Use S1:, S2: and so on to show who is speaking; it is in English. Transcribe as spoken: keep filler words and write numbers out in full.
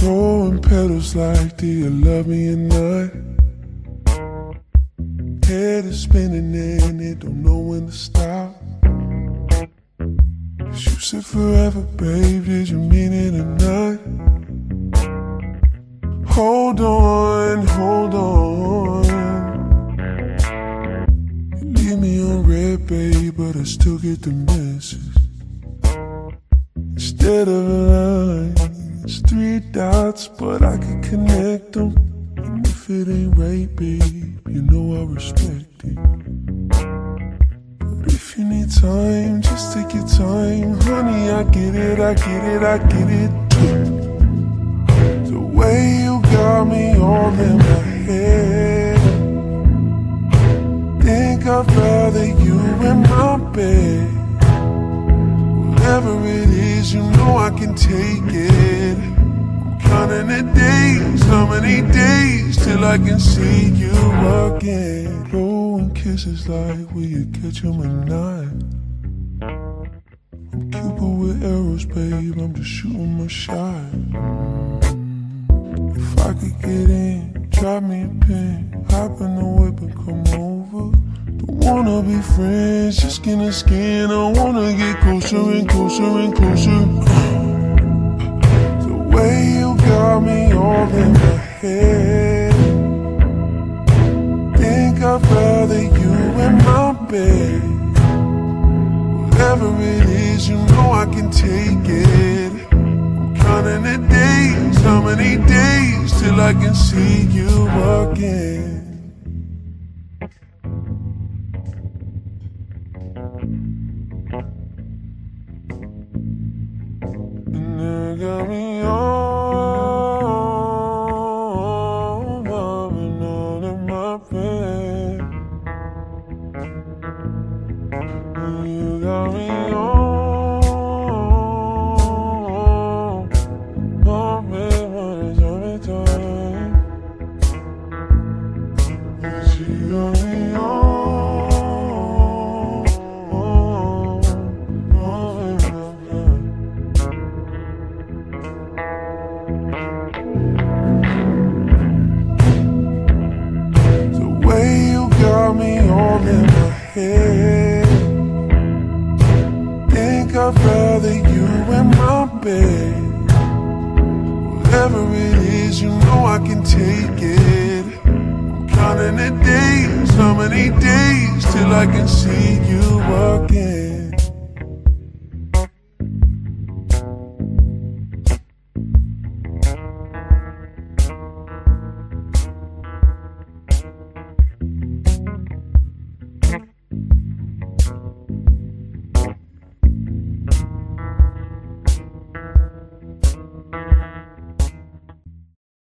S1: Throwing petals like, do you love me or not? Head is spinning and it don't know when to stop. Cause you said forever, babe, did you mean it or not? Hold on, hold on. You leave me on red, babe, but I still get the message. Instead of a line, it's three dots, but I can connect them. And if it ain't right, babe, you know I respect it. But if you need time, just take your time. Honey, I get it, I get it, I get it. The way you got me all in my head, think I'd rather you in my bed. Whatever it is, you know I can take it. I'm counting the days, how many days till I can see you again. Blowing kisses like, will you catch 'em or not? I'm Cupid with arrows, babe, I'm just shooting my shot. If I could get in, drop me a pin, hop in the whip and come over. Don't wanna be friends, just skin to skin. I wanna get closer and closer and closer. The way you got me all in my head, think I'd rather you in my bed. Whatever it is, you know I can take it. I'm counting the days, how many days till I can see you again. And you got me on, loving all in my bed. And you got me on, oh baby, what is every time? She got me on. In my head, think I'd rather you in my bed. Whatever it is, you know I can take it. I'm counting the days, how many days till I can see you again.